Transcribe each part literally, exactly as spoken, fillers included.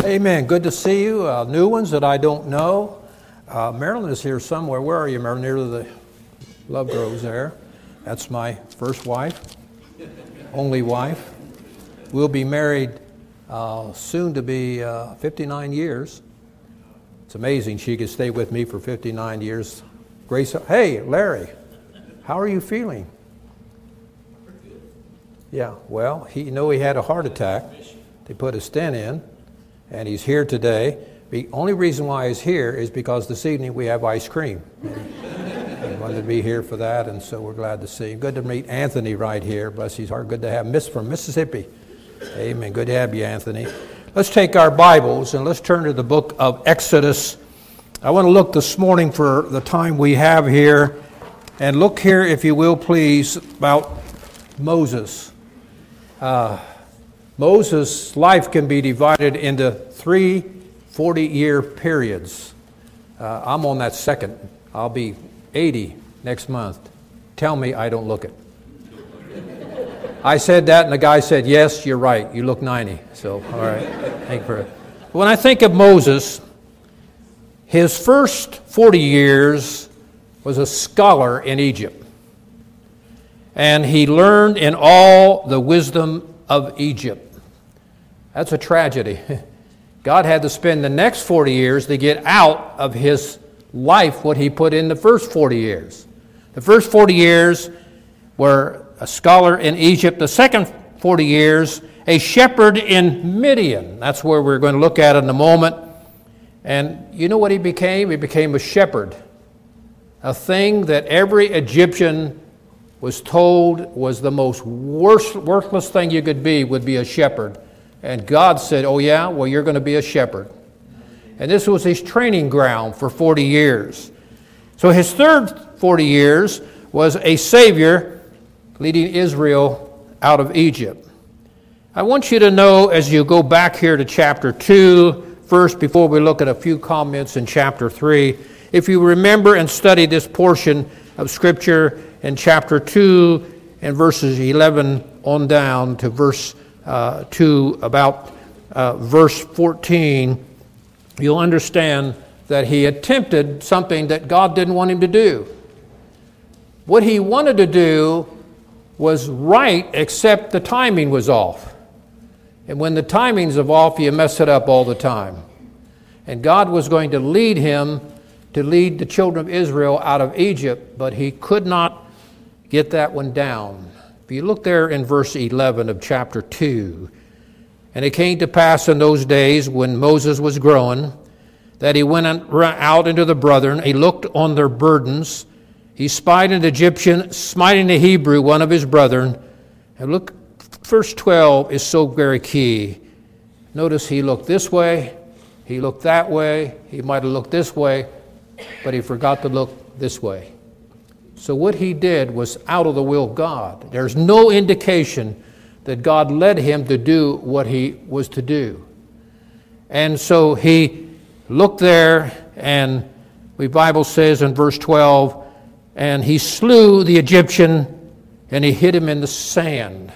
Amen. Good to see you. Uh, new ones that I don't know. Uh, Marilyn is here somewhere. Where are you, Marilyn? Near the love groves there. That's my first wife, only wife. We'll be married uh, soon to be uh, fifty-nine years. It's amazing she could stay with me for fifty-nine years. Grace, hey, Larry, how are you feeling? Yeah, well, he, you know he had a heart attack. They put a stent in, and he's here today. The only reason why he's here is because this evening we have ice cream. He wanted to be here for that, and so we're glad to see him. Good to meet Anthony right here. Bless his heart. Good to have Miss from Mississippi. Amen. Good to have you, Anthony. Let's take our Bibles and let's turn to the book of Exodus. I want to look this morning for the time we have here, and look here, if you will, please, about Moses. Uh, Moses' life can be divided into three forty-year periods. Uh, I'm on that second. I'll be eighty next month. Tell me I don't look it. I said that, and the guy said, yes, you're right. You look ninety. So, all right. Thank you for it. When I think of Moses, his first forty years was a scholar in Egypt. And he learned in all the wisdom of Egypt. That's a tragedy. God had to spend the next forty years to get out of his life what he put in the first forty years. The first forty years were a scholar in Egypt. The second forty years, a shepherd in Midian. That's where we're going to look at in a moment. And you know what he became? He became a shepherd. A thing that every Egyptian was told was the most worst, worthless thing you could be would be a shepherd. And God said, oh yeah, well you're going to be a shepherd. And this was his training ground for forty years. So his third forty years was a Savior leading Israel out of Egypt. I want you to know as you go back here to chapter two, first before we look at a few comments in chapter three, if you remember and study this portion of Scripture in chapter two and verses eleven on down to verse uh, two, about uh, verse fourteen, you'll understand that he attempted something that God didn't want him to do. What he wanted to do was right, except the timing was off. And when the timing's off, you mess it up all the time. And God was going to lead him to lead the children of Israel out of Egypt, but he could not get that one down. If you look there in verse eleven of chapter two, and it came to pass in those days when Moses was growing, that he went out into the brethren, he looked on their burdens, he spied an Egyptian smiting a Hebrew, one of his brethren. And look, verse twelve is so very key. Notice he looked this way, he looked that way, he might have looked this way, but he forgot to look this way. So what he did was out of the will of God. There's no indication that God led him to do what he was to do. And so he looked there, and the Bible says in verse twelve, and he slew the Egyptian, and he hid him in the sand.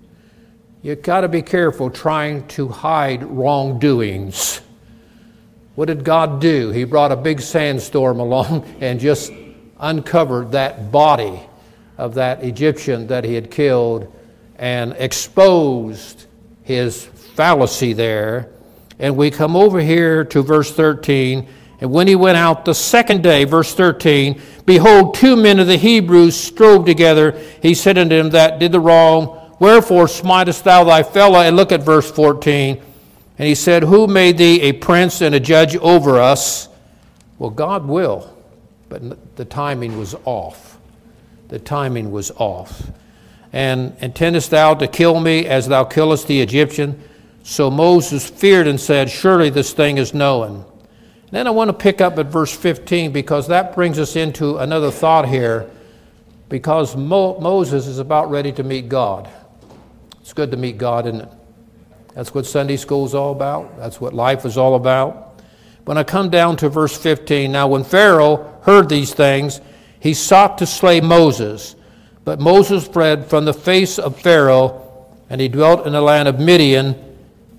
You've got to be careful trying to hide wrongdoings. What did God do? He brought a big sandstorm along and just uncovered that body of that Egyptian that he had killed and exposed his fallacy there. And we come over here to verse thirteen. And when he went out the second day, verse thirteen, behold, two men of the Hebrews strove together. He said unto them that did the wrong, wherefore smitest thou thy fellow? And look at verse fourteen. And he said, who made thee a prince and a judge over us? Well, God will. But the timing was off. The timing was off. And intendest thou to kill me as thou killest the Egyptian? So Moses feared and said, surely this thing is known. Then I want to pick up at verse fifteen because that brings us into another thought here, because Mo- Moses is about ready to meet God. It's good to meet God, isn't it? That's what Sunday school is all about. That's what life is all about. When I come down to verse fifteen, now when Pharaoh heard these things, he sought to slay Moses. But Moses fled from the face of Pharaoh, and he dwelt in the land of Midian,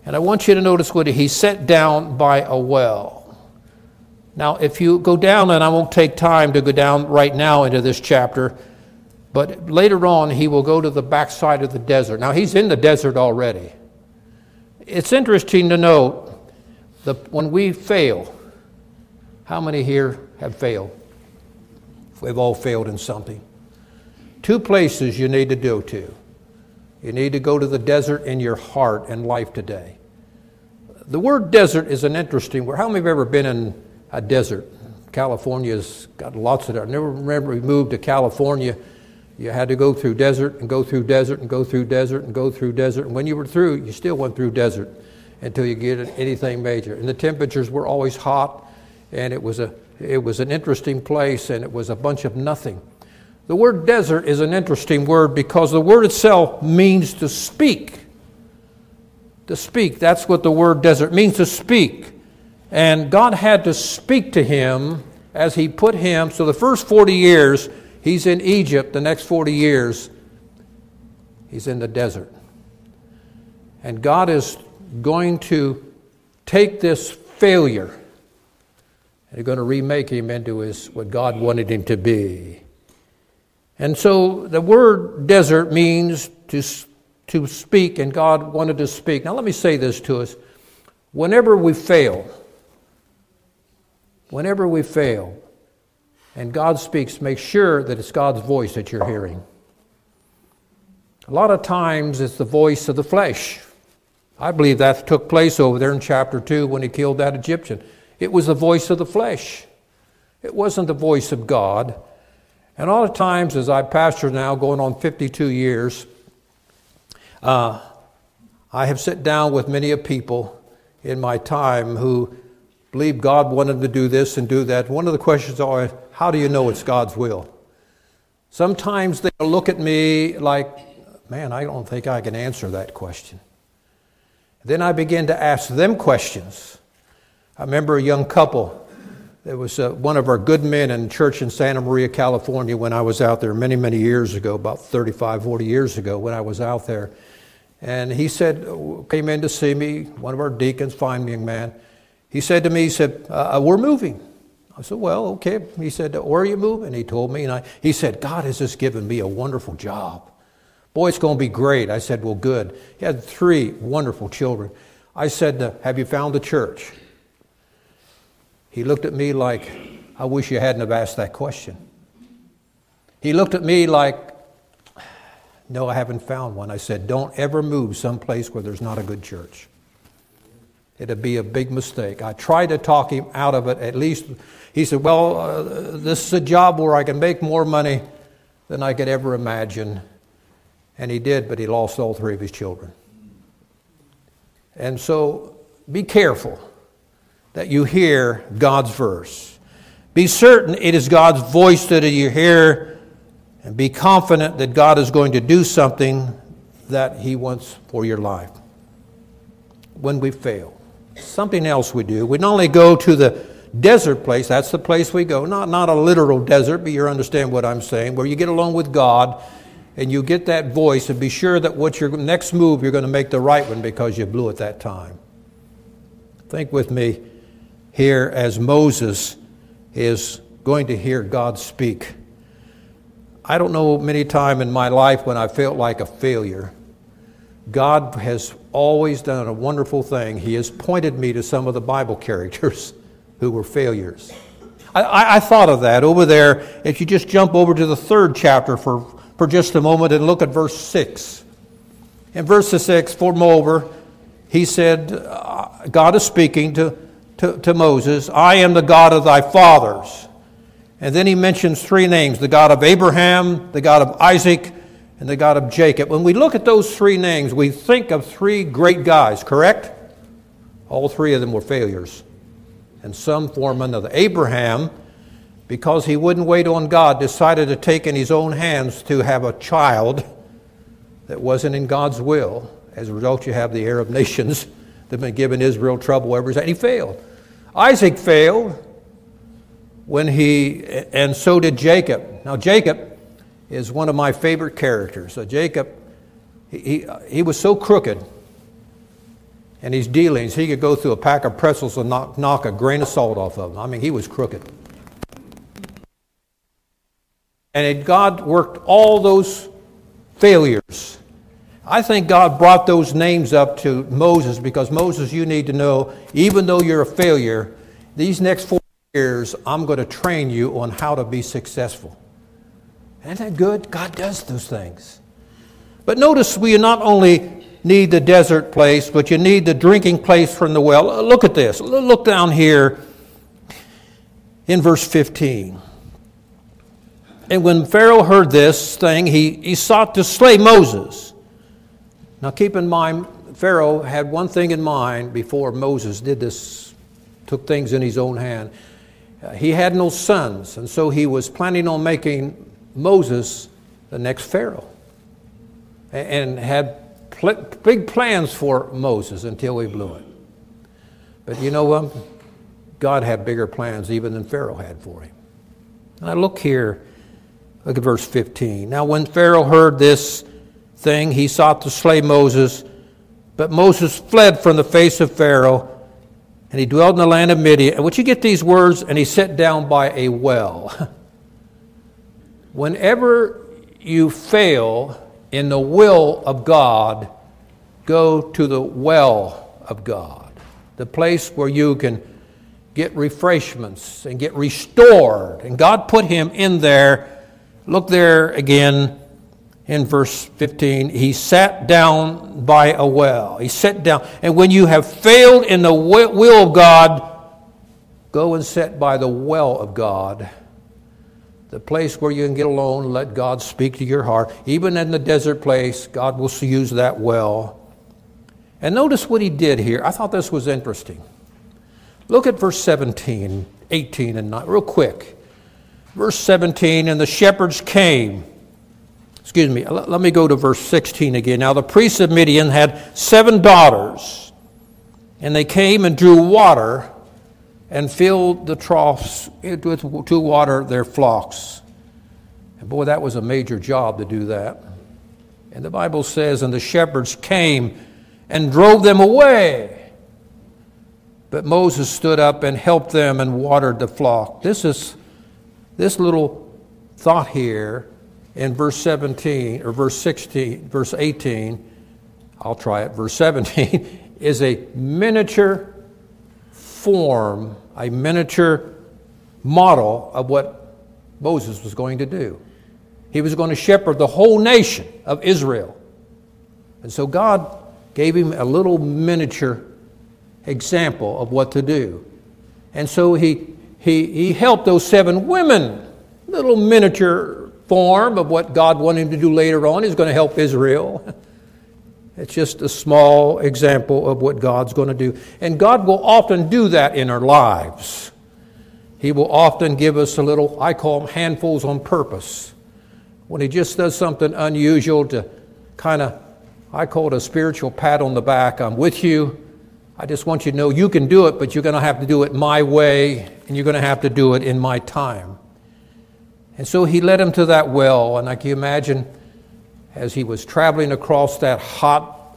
And I want you to notice what he sat down by a well. Now, if you go down, and I won't take time to go down right now into this chapter, but later on he will go to the backside of the desert. Now, he's in the desert already. It's interesting to note that when we fail, how many here have failed? We've all failed in something. Two places you need to go to. You need to go to the desert in your heart and life today. The word desert is an interesting word. How many have ever been in a desert? California's got lots of it. I never remember we moved to California. You had to go through desert and go through desert and go through desert and go through desert. And when you were through, you still went through desert until you get anything major. And the temperatures were always hot, and it was a it was an interesting place, and it was a bunch of nothing. The word desert is an interesting word because the word itself means to speak. To speak, that's what the word desert means, to speak. And God had to speak to him as he put him. So the first forty years, he's in Egypt. The next forty years, he's in the desert. And God is going to take this failure and he's going to remake him into his what God wanted him to be. And so the word desert means to, to speak, and God wanted to speak. Now let me say this to us. Whenever we fail, whenever we fail, and God speaks, make sure that it's God's voice that you're hearing. A lot of times it's the voice of the flesh. I believe that took place over there in chapter two when he killed that Egyptian. It was the voice of the flesh. It wasn't the voice of God. And all the times as I pastor now, going on fifty-two years, uh, I have sat down with many of people in my time who believe God wanted to do this and do that. One of the questions are, how do you know it's God's will? Sometimes they look at me like, man, I don't think I can answer that question. Then I begin to ask them questions. I remember a young couple. There was uh, one of our good men in church in Santa Maria, California, when I was out there many, many years ago, about thirty-five, forty years ago when I was out there. And he said, came in to see me, one of our deacons, fine young man. He said to me, he said, uh, we're moving. I said, well, okay. He said, where are you moving? He told me, and I, he said, God has just given me a wonderful job. Boy, it's going to be great. I said, well, good. He had three wonderful children. I said, uh, have you found a church? He looked at me like, I wish you hadn't have asked that question. He looked at me like, no, I haven't found one. I said, don't ever move someplace where there's not a good church. It'd be a big mistake. I tried to talk him out of it at least. He said, well, uh, this is a job where I can make more money than I could ever imagine. And he did, but he lost all three of his children. And so be careful that you hear God's verse. Be certain it is God's voice that you hear, and be confident that God is going to do something that he wants for your life. When we fail, something else we do. We not only go to the desert place, that's the place we go, not, not a literal desert, but you understand what I'm saying, where you get along with God and you get that voice, and be sure that what your next move, you're going to make the right one because you blew it that time. Think with me here as Moses is going to hear God speak. I don't know many times in my life when I felt like a failure. God has always done a wonderful thing. He has pointed me to some of the Bible characters who were failures. I, I, I thought of that over there. If you just jump over to the third chapter for, for just a moment and look at verse six. In verse six, moreover, he said, uh, God is speaking to, to, to Moses, I am the God of thy fathers. And then he mentions three names, the God of Abraham, the God of Isaac, and the God of Jacob. When we look at those three names, we think of three great guys, correct? All three of them were failures. And some form another. Abraham, because he wouldn't wait on God, decided to take in his own hands to have a child that wasn't in God's will. As a result, you have the Arab nations that have been giving Israel trouble ever since. And he failed. Isaac failed when he, and so did Jacob. Now, Jacob is one of my favorite characters. So Jacob, he, he, he was so crooked. and his dealings, he could go through a pack of pretzels and knock, knock a grain of salt off of them. I mean, he was crooked. And it, God worked all those failures. I think God brought those names up to Moses because, Moses, you need to know, even though you're a failure, these next four years, I'm going to train you on how to be successful. Isn't that good? God does those things. But notice we not only need the desert place, but you need the drinking place from the well. Look at this. Look down here in verse fifteen. And when Pharaoh heard this thing, he, he sought to slay Moses. Now keep in mind, Pharaoh had one thing in mind before Moses did this, took things in his own hand. Uh, he had no sons, and so he was planning on making Moses the next Pharaoh. And, and had pl- big plans for Moses until he blew it. But you know what? God had bigger plans even than Pharaoh had for him. Now look here. Look at verse fifteen. Now when Pharaoh heard this thing, he sought to slay Moses, but Moses fled from the face of Pharaoh, and he dwelled in the land of Midian. And would you get these words? And he sat down by a well. Whenever you fail in the will of God, go to the well of God, the place where you can get refreshments and get restored. And God put him in there. Look there again in verse fifteen. He sat down by a well. He sat down. And when you have failed in the will of God, go and sit by the well of God, the place where you can get alone and let God speak to your heart. Even in the desert place, God will use that well. And notice what he did here. I thought this was interesting. Look at verse seventeen, eighteen, and nine, real quick. Verse seventeen, and the shepherds came. Excuse me, let me go to verse sixteen again. Now the priests of Midian had seven daughters, and they came and drew water and filled the troughs with, to water their flocks. And boy, that was a major job to do that. And the Bible says, and the shepherds came and drove them away. But Moses stood up and helped them and watered the flock. This is this little thought here in verse seventeen, or verse sixteen, verse eighteen, I'll try it, verse seventeen, is a miniature form, a miniature model of what Moses was going to do. He was going to shepherd the whole nation of Israel. And so God gave him a little miniature example of what to do. And so he he he helped those seven women, little miniature form of what God wanted him to do later on. He's going to help Israel. It's just a small example of what God's going to do. And God will often do that in our lives. He will often give us a little, I call them handfuls on purpose. When he just does something unusual to kind of, I call it a spiritual pat on the back. I'm with you. I just want you to know you can do it, but you're going to have to do it my way, and you're going to have to do it in my time. And so he led him to that well, and I can imagine as he was traveling across that hot,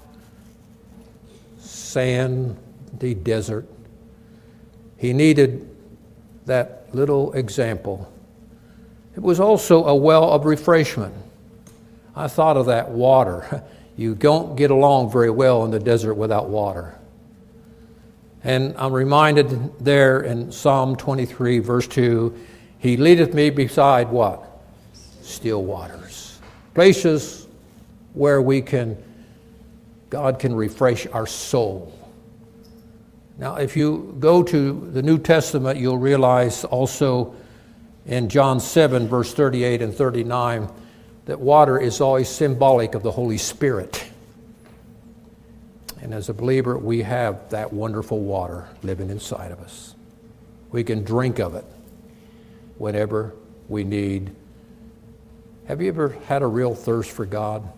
sandy desert, he needed that little example. It was also a well of refreshment. I thought of that water. You don't get along very well in the desert without water. And I'm reminded there in Psalm twenty-three, verse two, he leadeth me beside what? Still waters. Places where we can, God can refresh our soul. Now, if you go to the New Testament, you'll realize also in John seven, verse thirty-eight and thirty-nine, that water is always symbolic of the Holy Spirit. And as a believer, we have that wonderful water living inside of us. We can drink of it whenever we need. Have you ever had a real thirst for God?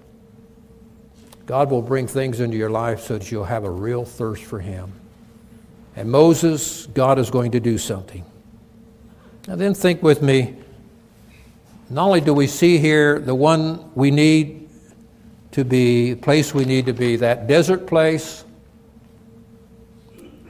God will bring things into your life so that you'll have a real thirst for Him. And Moses, God is going to do something. Now then think with me, not only do we see here the one we need to be, the place we need to be, that desert place,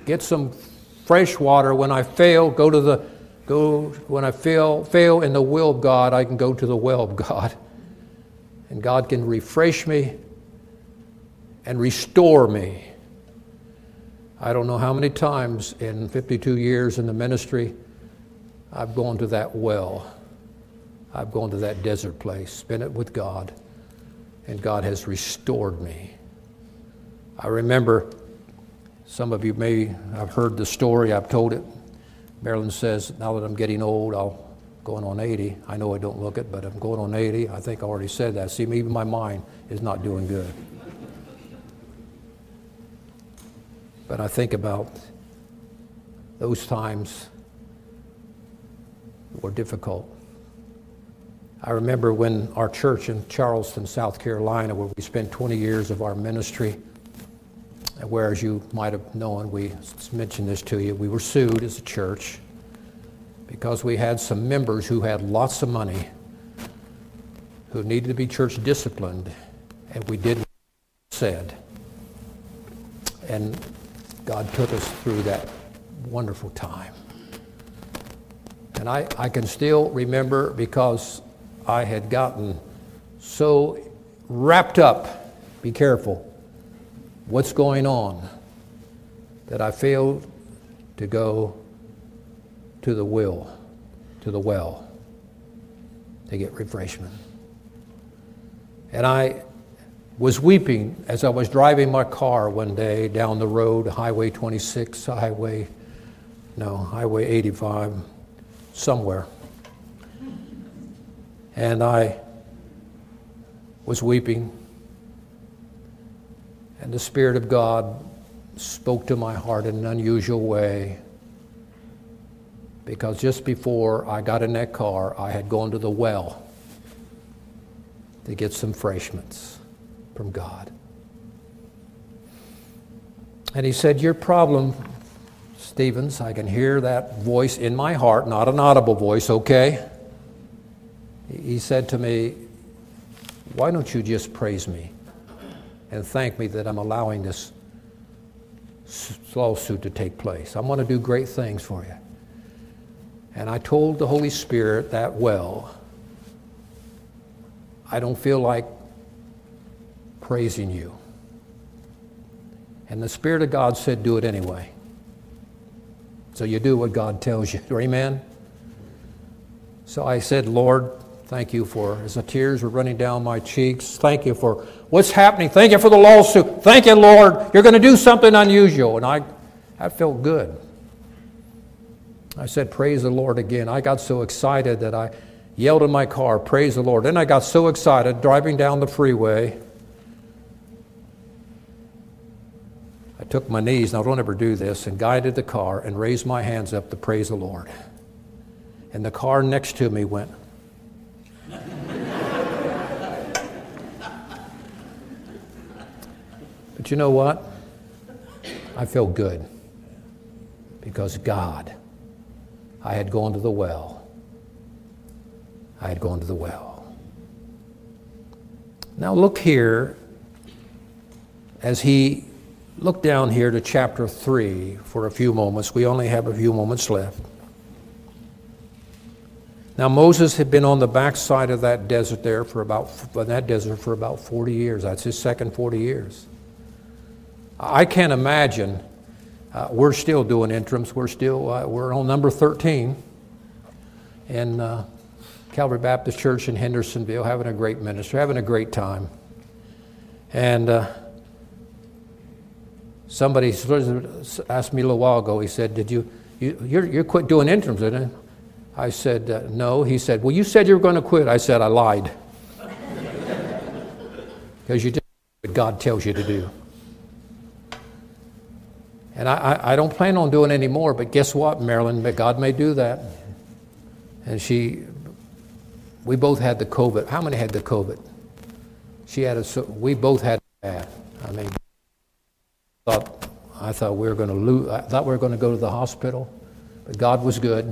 get some fresh water. When I fail, go to the go. When I fail fail in the will of God, I can go to the well of God, and God can refresh me and restore me. I don't know how many times in fifty-two years in the ministry I've gone to that well. I've gone to that desert place, spent it with God, and God has restored me. I remember, some of you may have heard the story, I've told it. Marilyn says, now that I'm getting old, I'll going on eighty. I know I don't look it, but I'm going on eighty. I think I already said that. See, even my mind is not doing good. But I think about those times were difficult. I remember when our church in Charleston, South Carolina, where we spent twenty years of our ministry, where, as you might have known, we mentioned this to you, we were sued as a church because we had some members who had lots of money who needed to be church disciplined, and we did what we said. And God took us through that wonderful time. And I, I can still remember, because I had gotten so wrapped up, be careful, what's going on, that I failed to go to the will, to the well, to get refreshment. And I was weeping as I was driving my car one day down the road, Highway twenty-six, Highway, no, Highway eighty-five, somewhere. And I was weeping, and the Spirit of God spoke to my heart in an unusual way, because just before I got in that car, I had gone to the well to get some refreshments from God. And he said, your problem, Stevens, I can hear that voice in my heart, not an audible voice, okay? He said to me, why don't you just praise me and thank me that I'm allowing this lawsuit to take place? I want to do great things for you. And I told the Holy Spirit that, well, I don't feel like praising you. And the Spirit of God said, do it anyway. So you do what God tells you. Amen? So I said, Lord, thank you for, as the tears were running down my cheeks, thank you for what's happening. Thank you for the lawsuit. Thank you, Lord. You're going to do something unusual. And I, I felt good. I said, praise the Lord again. I got so excited that I yelled in my car, praise the Lord. Then I got so excited driving down the freeway. I took my knees, now don't ever do this, and guided the car and raised my hands up to praise the Lord. And the car next to me went. But you know what? I felt good, because God, I had gone to the well. I had gone to the well. Now look here, as he looked down here to chapter three for a few moments. We only have a few moments left. Now Moses had been on the backside of that desert there for about, in that desert for about forty years. That's his second forty years. I can't imagine, uh, we're still doing interims. We're still, uh, we're on number thirteen in uh, Calvary Baptist Church in Hendersonville, having a great ministry, having a great time. And uh, somebody asked me a little while ago, he said, did you, you you're, you're quit doing interims, isn't it? I said, uh, no. He said, well, you said you were going to quit. I said, I lied. Because you did what God tells you to do. And I, I, I don't plan on doing any more, but guess what, Marilyn? God may do that. And she, we both had the COVID. How many had the COVID? She had a, we both had that. I mean, I thought, I thought we were going to lose, I thought we were going to go to the hospital, but God was good.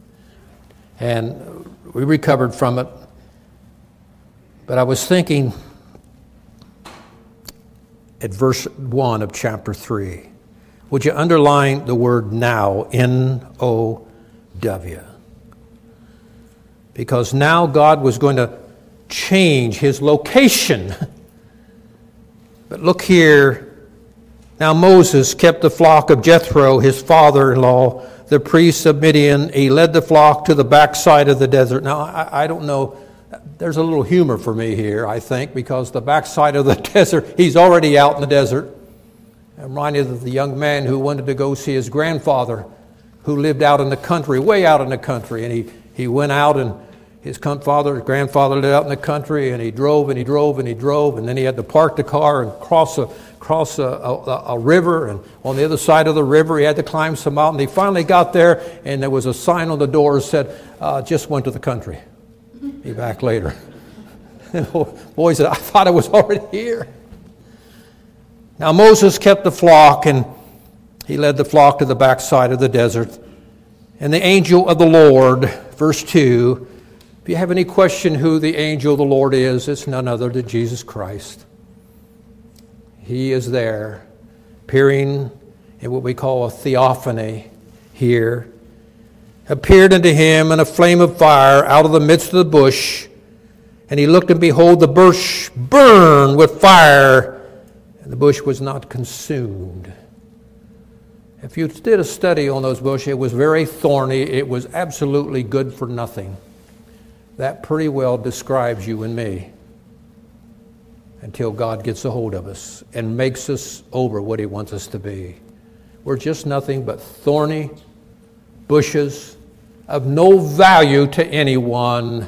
And we recovered from it. But I was thinking at verse one of chapter three, Would you underline the word now, N O W? Because now God was going to change his location. But look here. Now Moses kept the flock of Jethro, his father-in-law, the priest of Midian. He led the flock to the backside of the desert. Now, I, I don't know. There's a little humor for me here, I think, because the backside of the desert, he's already out in the desert. I'm reminded of the young man who wanted to go see his grandfather, who lived out in the country, way out in the country. And he, he went out, and his father, his grandfather lived out in the country, and he drove and he drove and he drove. And then he had to park the car and cross a cross a, a, a river. And on the other side of the river, he had to climb some mountain. He finally got there, and there was a sign on the door that said, uh, just went to the country. Be back later. And the boy said, I thought I was already here. Now Moses kept the flock, and he led the flock to the backside of the desert. And the angel of the Lord, verse two, if you have any question who the angel of the Lord is, it's none other than Jesus Christ. He is there, appearing in what we call a theophany here. Appeared unto him in a flame of fire out of the midst of the bush. And he looked, and behold, the bush burned with fire, and the bush was not consumed. If you did a study on those bushes, it was very thorny. It was absolutely good for nothing. That pretty well describes you and me until God gets a hold of us and makes us over what he wants us to be. We're just nothing but thorny bushes of no value to anyone.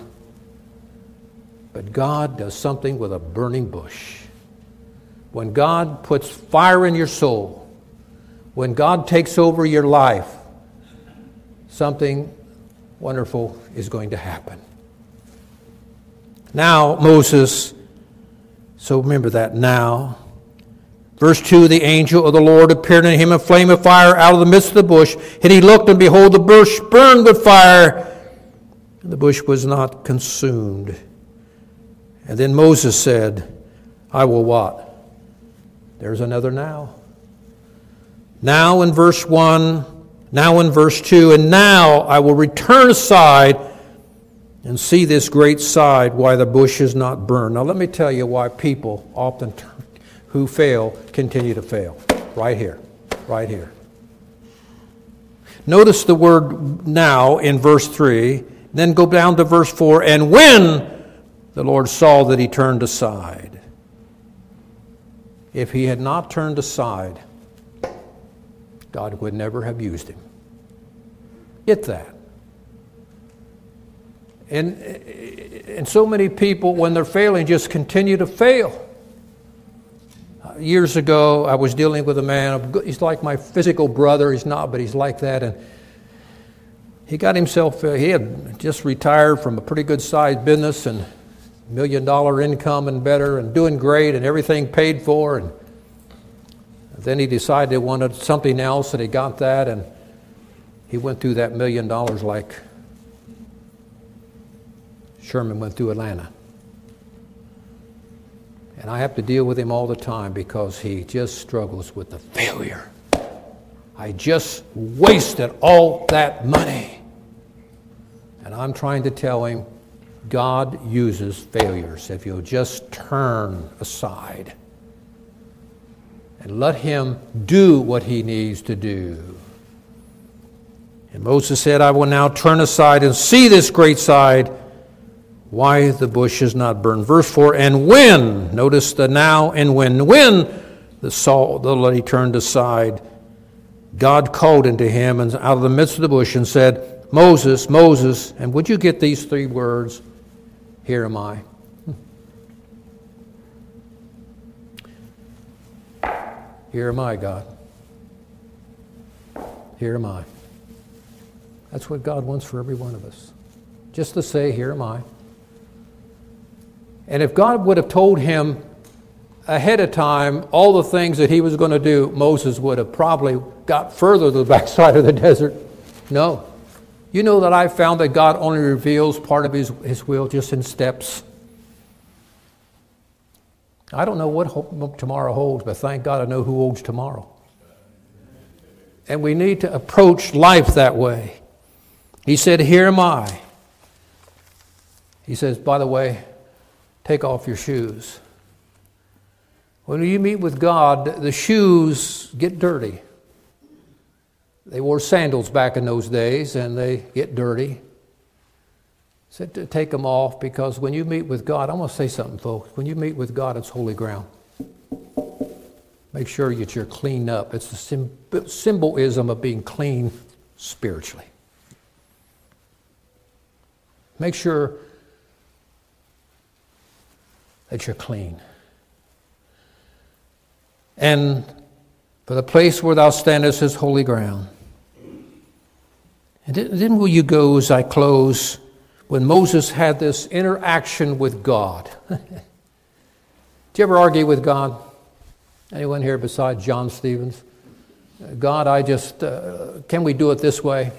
But God does something with a burning bush. When God puts fire in your soul, when God takes over your life, something wonderful is going to happen. Now, Moses, so remember that now. Verse two, the angel of the Lord appeared unto him in a flame of fire out of the midst of the bush. And he looked, and behold, the bush burned with fire, and the bush was not consumed. And then Moses said, I will what? There's another now. Now in verse one, now in verse two, and now I will return aside and see this great side, why the bush is not burned. Now let me tell you why people often turn, who fail continue to fail. Right here. Right here. Notice the word now in verse three. Then go down to verse four. And when the Lord saw that he turned aside. If he had not turned aside, God would never have used him. Get that. And, and so many people, when they're failing, just continue to fail. Years ago, I was dealing with a man. He's like my physical brother. He's not, but he's like that. And he got himself, uh, he had just retired from a pretty good sized business and million dollar income and better and doing great and everything paid for. And then he decided he wanted something else, and he got that. And he went through that million dollars like Sherman went through Atlanta. And I have to deal with him all the time because he just struggles with the failure. I just wasted all that money. And I'm trying to tell him, God uses failures if you'll just turn aside and let him do what he needs to do. And Moses said, I will now turn aside and see this great side, why the bush is not burned. Verse four, and when, notice the now and when, when the Saul, the he turned aside, God called unto him and out of the midst of the bush and said, Moses, Moses, and would you get these three words? Here am I. Here am I, God. Here am I. That's what God wants for every one of us. Just to say, here am I. And if God would have told him ahead of time all the things that he was going to do, Moses would have probably got further to the backside of the desert. No. You know that I found that God only reveals part of his, his will just in steps. I don't know what hope tomorrow holds, but thank God I know who holds tomorrow. And we need to approach life that way. He said, here am I. He says, by the way, take off your shoes. When you meet with God, the shoes get dirty. They wore sandals back in those days, and they get dirty. He said to take them off, because when you meet with God, I'm going to say something, folks. When you meet with God, it's holy ground. Make sure that you're cleaned up. It's the symbolism of being clean spiritually. Make sure that you're clean. And for the place where thou standest is holy ground. And then will you go, as I close, when Moses had this interaction with God. Did you ever argue with God? Anyone here besides John Stevens? God, I just, uh, can we do it this way?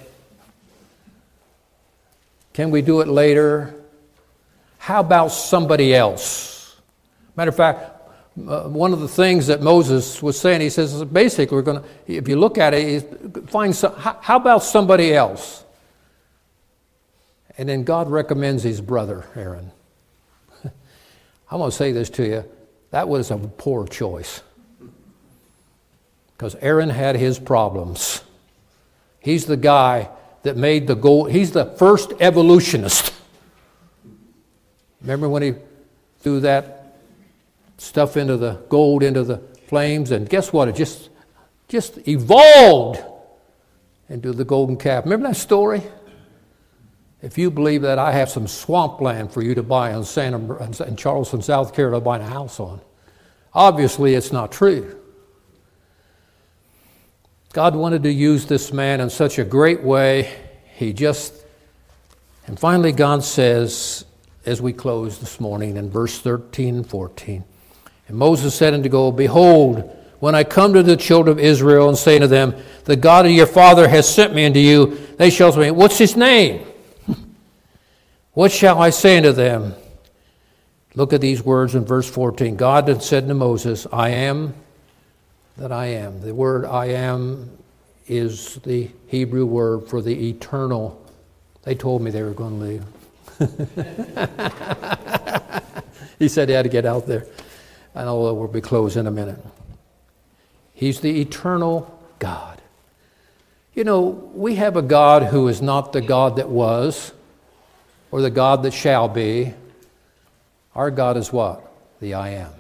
Can we do it later? How about somebody else? Matter of fact, uh, one of the things that Moses was saying, he says, basically, we're going to, if you look at it, find some, how, how about somebody else? And then God recommends his brother, Aaron. I'm going to say this to you. That was a poor choice. Because Aaron had his problems. He's the guy that made the gold. He's the first evolutionist. Remember when he threw that stuff into the gold, into the flames? And guess what? It just, just evolved into the golden calf. Remember that story? If you believe that, I have some swampland for you to buy in, Santa, in Charleston, South Carolina, to buy a house on. Obviously, it's not true. God wanted to use this man in such a great way. He just, and finally God says, as we close this morning in verse thirteen and fourteen, and Moses said unto God, behold, when I come to the children of Israel and say to them, the God of your father has sent me unto you, they shall say, what's his name? What shall I say unto them? Look at these words in verse fourteen. God had said to Moses, I am that I am. The word I am is the Hebrew word for the eternal. They told me they were going to leave. He said he had to get out there. I know we'll be closed in a minute. He's the eternal God. You know, we have a God who is not the God that was or the God that shall be. Our God is what? The I am.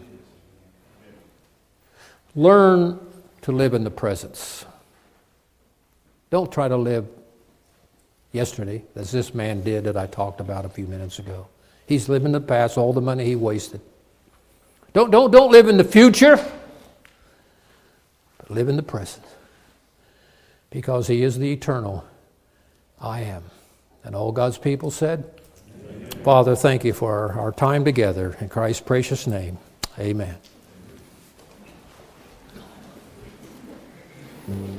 Learn to live in the presence. Don't try to live yesterday, as this man did that I talked about a few minutes ago. He's living in the past, all the money he wasted. Don't, don't, don't live in the future, but live in the present. Because he is the eternal I am. And all God's people said, amen. Father, thank you for our, our time together. In Christ's precious name, amen. Mm.